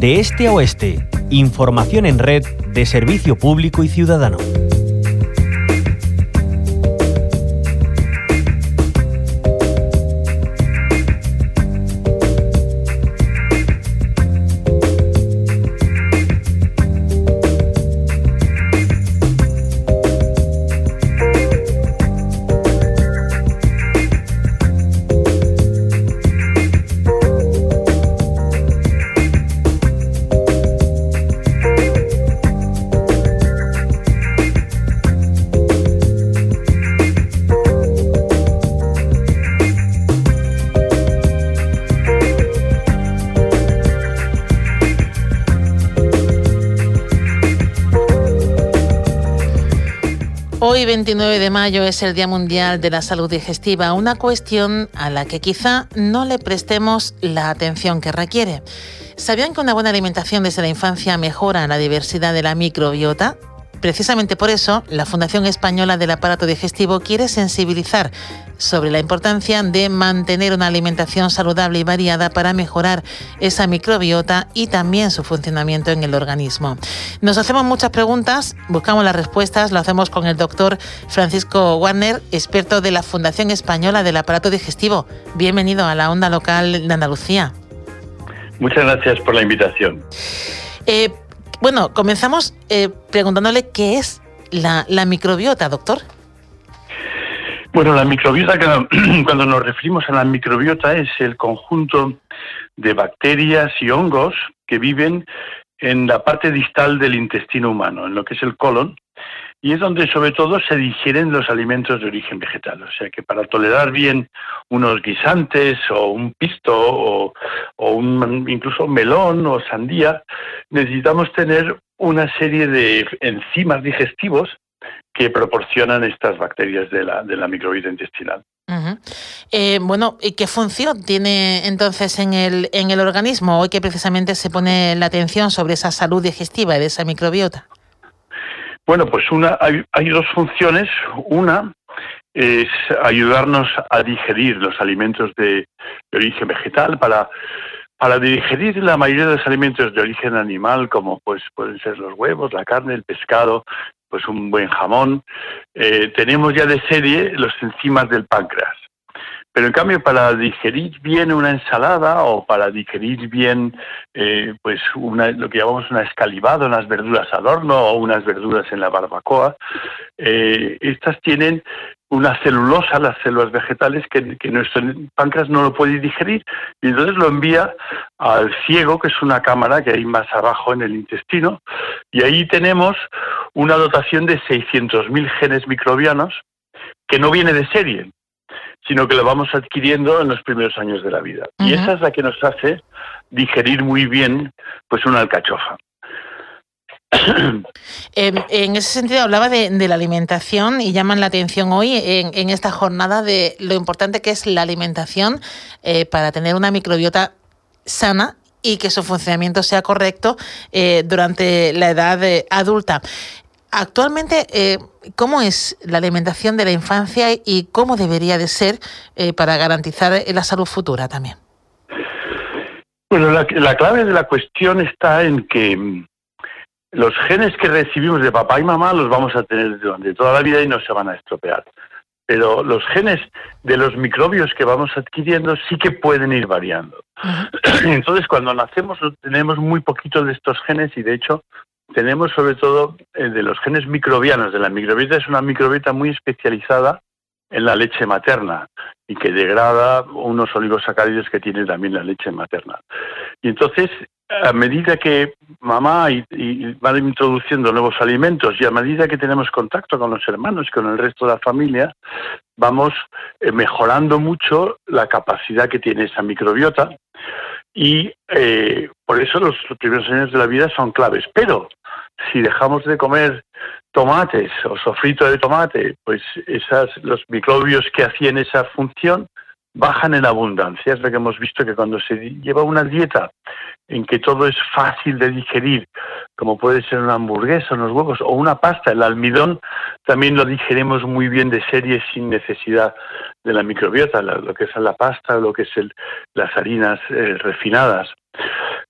De este a oeste, información en red de servicio público y ciudadano. Hoy, 29 de mayo, es el Día Mundial de la Salud Digestiva, una cuestión a la que quizá no le prestemos la atención que requiere. ¿Sabían que una buena alimentación desde la infancia mejora la diversidad de la microbiota? Precisamente por eso, la Fundación Española del Aparato Digestivo quiere sensibilizar sobre la importancia de mantener una alimentación saludable y variada para mejorar esa microbiota y también su funcionamiento en el organismo. Nos hacemos muchas preguntas, buscamos las respuestas, lo hacemos con el doctor Francisco Warner, experto de la Fundación Española del Aparato Digestivo. Bienvenido a la Onda Local de Andalucía. Muchas gracias por la invitación. Comenzamos preguntándole qué es la microbiota, doctor. Bueno, la microbiota, cuando nos referimos a la microbiota, es el conjunto de bacterias y hongos que viven en la parte distal del intestino humano, en lo que es el colon, y es donde sobre todo se digieren los alimentos de origen vegetal. O sea que para tolerar bien unos guisantes o un pisto o incluso melón o sandía, necesitamos tener una serie de enzimas digestivos que proporcionan estas bacterias de la microbiota intestinal. Uh-huh. ¿Y qué función tiene entonces en el organismo hoy que precisamente se pone la atención sobre esa salud digestiva de esa microbiota? Bueno, pues hay dos funciones. Una es ayudarnos a digerir los alimentos de origen vegetal para digerir la mayoría de los alimentos de origen animal, como pues pueden ser los huevos, la carne, el pescado, pues un buen jamón. Tenemos ya de serie los enzimas del páncreas. Pero en cambio, para digerir bien una ensalada o para digerir bien lo que llamamos una escalivada, unas verduras al horno o unas verduras en la barbacoa, estas tienen una celulosa, las células vegetales, que nuestro páncreas no lo puede digerir y entonces lo envía al ciego, que es una cámara que hay más abajo en el intestino, y ahí tenemos una dotación de 600.000 genes microbianos que no viene de serie, sino que lo vamos adquiriendo en los primeros años de la vida. Uh-huh. Y esa es la que nos hace digerir muy bien pues una alcachofa. En ese sentido hablaba de la alimentación y llaman la atención hoy en esta jornada de lo importante que es la alimentación para tener una microbiota sana y que su funcionamiento sea correcto durante la edad adulta. Actualmente, ¿cómo es la alimentación de la infancia y cómo debería de ser para garantizar la salud futura también? Bueno, la clave de la cuestión está en que los genes que recibimos de papá y mamá los vamos a tener durante toda la vida y no se van a estropear. Pero los genes de los microbios que vamos adquiriendo sí que pueden ir variando. Uh-huh. Entonces, cuando nacemos tenemos muy poquito de estos genes y, de hecho, tenemos sobre todo de los genes microbianos. De la microbiota es una microbiota muy especializada en la leche materna y que degrada unos oligosacáridos que tiene también la leche materna. Y entonces, a medida que mamá y van introduciendo nuevos alimentos y a medida que tenemos contacto con los hermanos y con el resto de la familia, vamos mejorando mucho la capacidad que tiene esa microbiota y por eso los primeros años de la vida son claves. Pero si dejamos de comer tomates o sofrito de tomate, pues los microbios que hacían esa función bajan en abundancia. Es lo que hemos visto, que cuando se lleva una dieta en que todo es fácil de digerir, como puede ser una hamburguesa, unos huevos o una pasta, el almidón también lo digerimos muy bien de serie sin necesidad de la microbiota, lo que es la pasta, lo que es las harinas refinadas.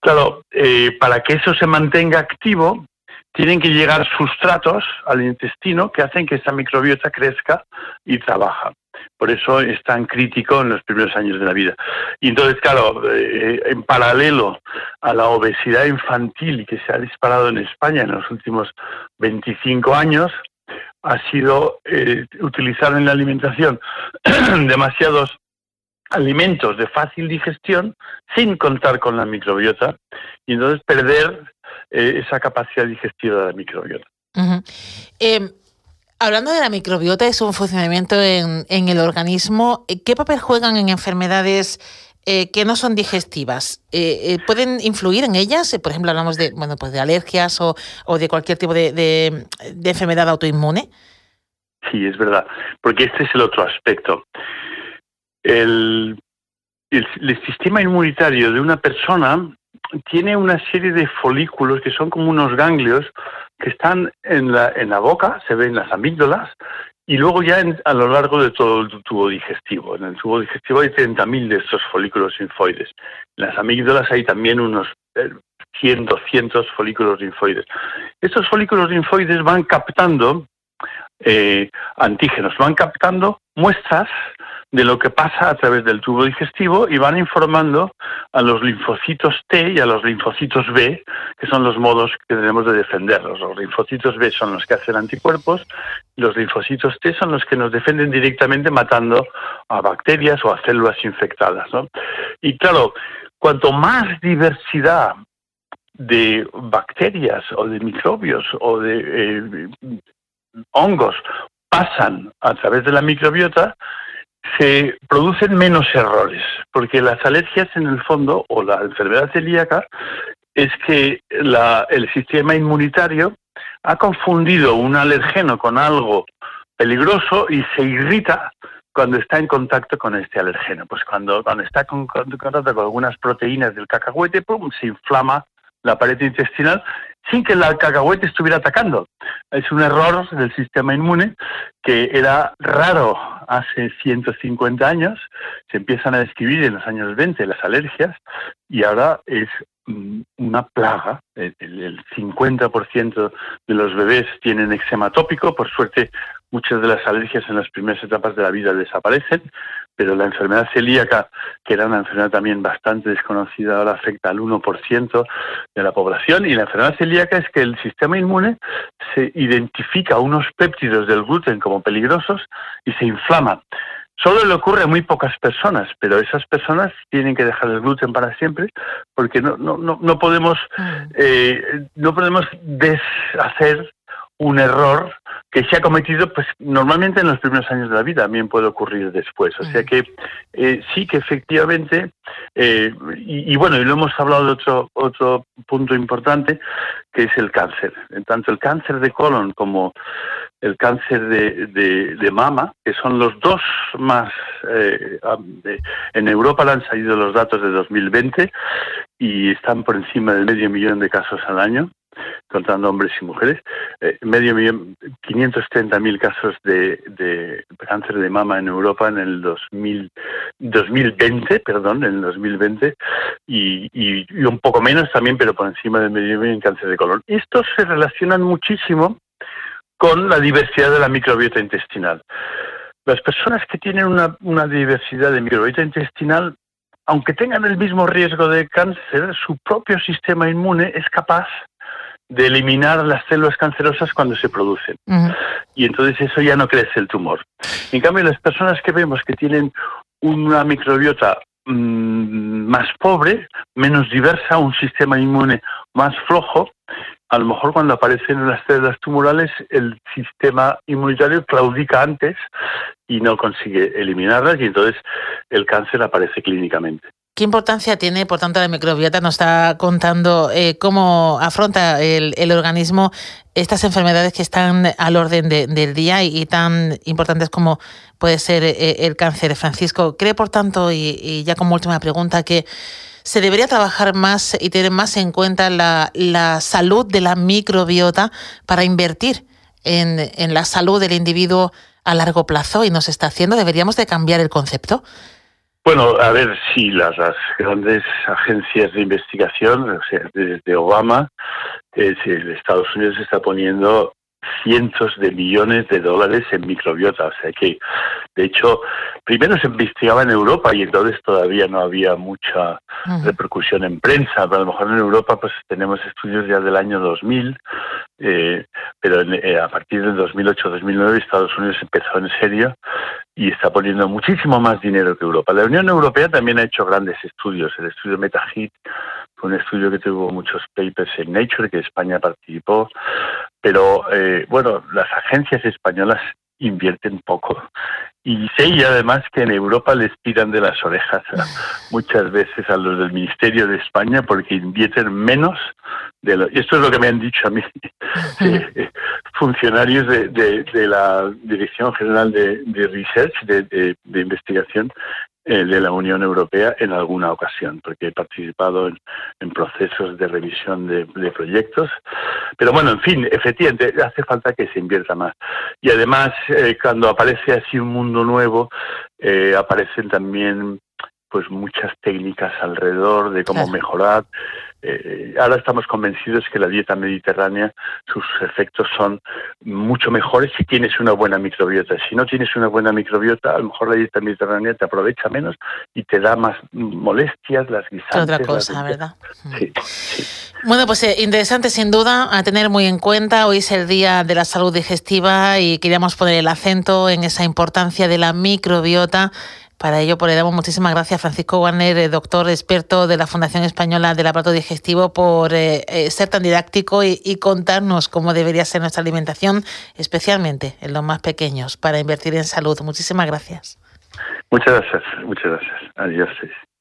Claro, para que eso se mantenga activo, tienen que llegar sustratos al intestino que hacen que esa microbiota crezca y trabaja. Por eso es tan crítico en los primeros años de la vida. Y entonces, claro, en paralelo a la obesidad infantil que se ha disparado en España en los últimos 25 años, ha sido utilizar en la alimentación demasiados alimentos de fácil digestión sin contar con la microbiota y entonces perder esa capacidad digestiva de la microbiota. Uh-huh. Hablando de la microbiota y su funcionamiento en el organismo, ¿qué papel juegan en enfermedades que no son digestivas? ¿Pueden influir en ellas? Por ejemplo, hablamos de de alergias o de cualquier tipo de enfermedad autoinmune. Sí, es verdad, porque este es el otro aspecto. El sistema inmunitario de una persona tiene una serie de folículos que son como unos ganglios que están en la boca, se ven las amígdalas, y luego ya a lo largo de todo el tubo digestivo. En el tubo digestivo hay 30.000 de estos folículos linfoides. En las amígdalas hay también unos 100, 200 folículos linfoides. Estos folículos linfoides van captando antígenos, van captando muestras de lo que pasa a través del tubo digestivo y van informando a los linfocitos T y a los linfocitos B, que son los modos que tenemos de defenderlos. Los linfocitos B son los que hacen anticuerpos y los linfocitos T son los que nos defienden directamente matando a bacterias o a células infectadas, ¿no? Y claro, cuanto más diversidad de bacterias o de microbios o de hongos pasan a través de la microbiota, se producen menos errores, porque las alergias en el fondo, o la enfermedad celíaca, es que el sistema inmunitario ha confundido un alergeno con algo peligroso y se irrita cuando está en contacto con este alergeno. Pues cuando está en contacto con algunas proteínas del cacahuete, ¡pum!, se inflama la pared intestinal sin que el cacahuete estuviera atacando. Es un error del sistema inmune que era raro hace 150 años. Se empiezan a describir en los años 20 las alergias y ahora es una plaga. El 50% de los bebés tienen eczema atópico. Por suerte, muchas de las alergias en las primeras etapas de la vida desaparecen, pero la enfermedad celíaca, que era una enfermedad también bastante desconocida, ahora afecta al 1% de la población. Y la enfermedad celíaca es que el sistema inmune se identifica unos péptidos del gluten como peligrosos y se inflama. Solo le ocurre a muy pocas personas, pero esas personas tienen que dejar el gluten para siempre porque no podemos deshacer un error que se ha cometido pues normalmente en los primeros años de la vida, también puede ocurrir después. O sea que sí que efectivamente, y lo hemos hablado de otro punto importante, que es el cáncer. Tanto el cáncer de colon como el cáncer de mama, que son los dos más... en Europa han salido los datos de 2020 y están por encima del 500.000 de casos al año, contando hombres y mujeres, 530.000 casos de cáncer de mama en Europa en el 2020, y un poco menos también, pero por encima del 500.000 en cáncer de colon. Estos se relacionan muchísimo con la diversidad de la microbiota intestinal. Las personas que tienen una diversidad de microbiota intestinal, aunque tengan el mismo riesgo de cáncer, su propio sistema inmune es capaz de eliminar las células cancerosas cuando se producen. Uh-huh. Y entonces eso ya no crece el tumor. En cambio, las personas que vemos que tienen una microbiota más pobre, menos diversa, un sistema inmune más flojo, a lo mejor cuando aparecen las células tumorales, el sistema inmunitario claudica antes y no consigue eliminarlas, y entonces el cáncer aparece clínicamente. ¿Qué importancia tiene, por tanto, la microbiota? Nos está contando cómo afronta el organismo estas enfermedades que están al orden del día y tan importantes como puede ser el cáncer. Francisco, ¿cree, por tanto, y ya como última pregunta, que se debería trabajar más y tener más en cuenta la salud de la microbiota para invertir en la salud del individuo a largo plazo? ¿Y nos está haciendo? ¿Deberíamos de cambiar el concepto? Bueno, a ver, sí, las grandes agencias de investigación, o sea, desde Obama, Estados Unidos está poniendo cientos de millones de dólares en microbiota, o sea que, de hecho, primero se investigaba en Europa y entonces todavía no había mucha repercusión en prensa, pero a lo mejor en Europa pues tenemos estudios ya del año 2000, pero a partir del 2008-2009 Estados Unidos empezó en serio y está poniendo muchísimo más dinero que Europa. La Unión Europea también ha hecho grandes estudios. El estudio MetaHit fue un estudio que tuvo muchos papers en Nature, que España participó, pero bueno, las agencias españolas invierten poco. Y sé además que en Europa les tiran de las orejas muchas veces a los del Ministerio de España porque invierten menos y esto es lo que me han dicho a mí funcionarios de la Dirección General de Research, de investigación de la Unión Europea en alguna ocasión, porque he participado en procesos de revisión de proyectos. Pero bueno, en fin, efectivamente, hace falta que se invierta más. Y además, cuando aparece así un mundo nuevo, aparecen también pues muchas técnicas alrededor de cómo mejorar. Ahora estamos convencidos que la dieta mediterránea, sus efectos son mucho mejores si tienes una buena microbiota. Si no tienes una buena microbiota, a lo mejor la dieta mediterránea te aprovecha menos y te da más molestias, las guisantes. Otra cosa, ¿verdad? Sí. Bueno, pues interesante sin duda, a tener muy en cuenta. Hoy es el Día de la Salud Digestiva y queríamos poner el acento en esa importancia de la microbiota. Para ello, pues le damos muchísimas gracias a Francisco Warner, doctor experto de la Fundación Española del Aparato Digestivo, por ser tan didáctico y contarnos cómo debería ser nuestra alimentación, especialmente en los más pequeños, para invertir en salud. Muchísimas gracias. Muchas gracias. Adiós.